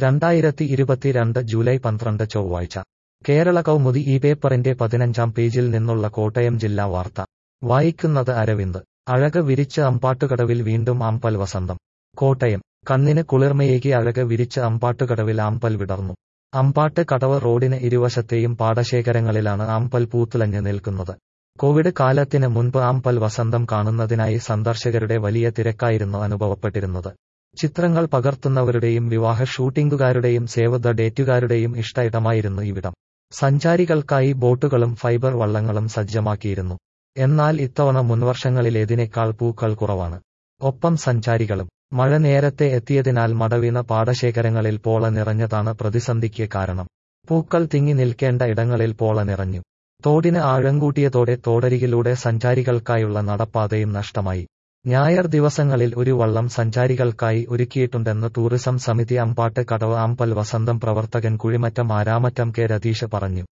2022 July 12 ചൊവ്വാഴ്ച കേരള കൗമുദി ഈ പേപ്പറിന്റെ 15-ാം പേജിൽ നിന്നുള്ള കോട്ടയം ജില്ലാ വാർത്ത വായിക്കുന്നത് അരവിന്ദ്. അഴക് വിരിച്ച് അമ്പാട്ടുകടവിൽ വീണ്ടും ആമ്പൽ വസന്തം. കോട്ടയം കണ്ണിന് കുളിർമയേകി അഴക് വിരിച്ച് അമ്പാട്ടുകടവിൽ ആമ്പൽ വിടർന്നു. അമ്പാട്ട് കടവ് റോഡിന് ഇരുവശത്തെയും പാടശേഖരങ്ങളിലാണ് ആമ്പൽ പൂത്തുലഞ്ഞ് നിൽക്കുന്നത്. കോവിഡ് കാലത്തിന് മുൻപ് ആമ്പൽ വസന്തം കാണുന്നതിനായി സന്ദർശകരുടെ വലിയ തിരക്കായിരുന്നു അനുഭവപ്പെട്ടിരുന്നത്. ചിത്രങ്ങൾ പകർത്തുന്നവരുടെയും വിവാഹ ഷൂട്ടിംഗുകാരുടെയും സേവ് ദ ഡേറ്റുകാരുടെയും ഇഷ്ട ഇടമായിരുന്നു ഇവിടം. സഞ്ചാരികൾക്കായി ബോട്ടുകളും ഫൈബർ വള്ളങ്ങളും സജ്ജമാക്കിയിരുന്നു. എന്നാൽ ഇത്തവണ മുൻവർഷങ്ങളിലേതിനേക്കാൾ പൂക്കൾ കുറവാണ്. ഒപ്പം സഞ്ചാരികളും. മഴ നേരത്തെ എത്തിയതിനാൽ മടവീണ പാടശേഖരങ്ങളിൽ പോള നിറഞ്ഞതാണ് പ്രതിസന്ധിക്ക് കാരണം. പൂക്കൾ തിങ്ങി നിൽക്കേണ്ട ഇടങ്ങളിൽ പോള നിറഞ്ഞു. തോടിന് ആഴം കൂട്ടിയതോടെ തോടരികിലൂടെ സഞ്ചാരികൾക്കായുള്ള നടപ്പാതയും നഷ്ടമായി. ഞായർ ദിവസങ്ങളിൽ ഒരു വള്ളം സഞ്ചാരികൾക്കായി ഒരുക്കിയിട്ടുണ്ടെന്ന് ടൂറിസം സമിതി അമ്പാട്ട് കടവ് ആമ്പൽ വസന്തം പ്രവർത്തകൻ കുഴിമറ്റം ആരാമറ്റം കെ രതീഷ് പറഞ്ഞു.